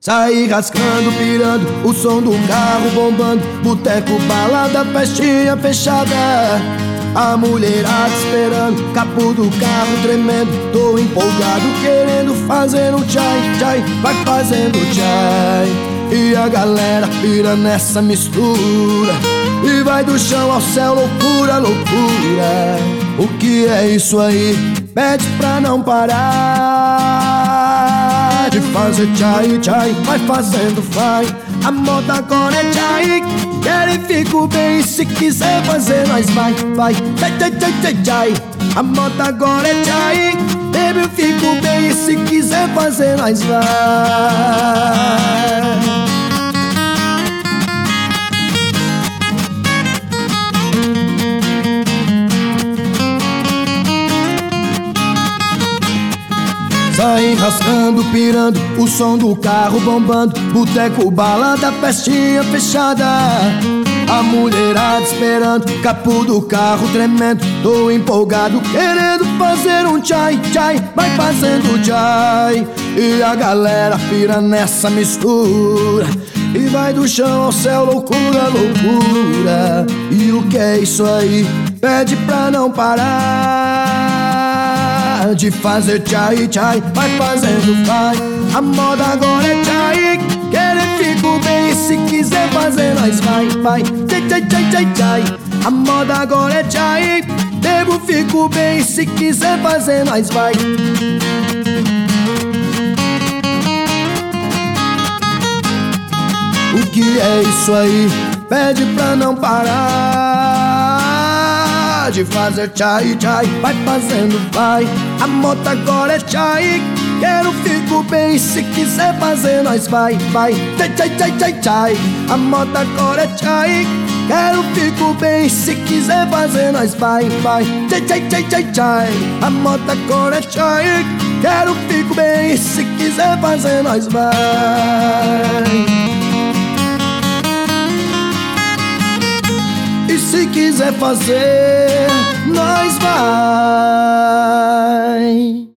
Saí rascando, pirando, o som do carro bombando, boteco, balada, festinha fechada. A mulherada esperando, capô do carro tremendo. Tô empolgado querendo fazer um tchai, tchai, vai fazendo tchai. E a galera pira nessa mistura e vai do chão ao céu, loucura, loucura. O que é isso aí? Pede pra não parar de fazer tchai, tchai, vai fazendo, vai. A moda agora é tchai, quero e fico bem. Se quiser fazer, nós vai, vai, tchai, tchai, tchai, tchai, tchai. A moda agora é tchai, baby, eu fico bem. Se quiser fazer, nós vai. Saí rascando, pirando, o som do carro bombando, boteco, balada, festinha fechada. A mulherada esperando, capô do carro tremendo. Tô empolgado querendo fazer um tchai, tchai, vai fazendo tchai. E a galera pira nessa mistura e vai do chão ao céu, loucura, loucura. E o que é isso aí? Pede pra não parar de fazer tchai, tchai, vai fazendo, vai. A moda agora é tchai, quero e fico bem. Se quiser fazer, nós vai, vai, tchai, tchai, tchai, tchai, tchai. A moda agora é tchai, devo, fico bem. Se quiser fazer, nós vai. O que é isso aí? Pede pra não parar de fazer tchai, tchai, vai fazendo, vai. A moda agora é tchai, quero, fico bem. Se quiser fazer, nós vai, vai, tchai, tchai, tchai, tchai, tchai. A moda agora é tchai, quero, fico bem. Se quiser fazer, nós vai, vai, tchai, tchai, tchai, tchai, tchai. A moda agora é tchai, quero, fico bem. Se quiser fazer, nós vai. E se quiser fazer, nós vai.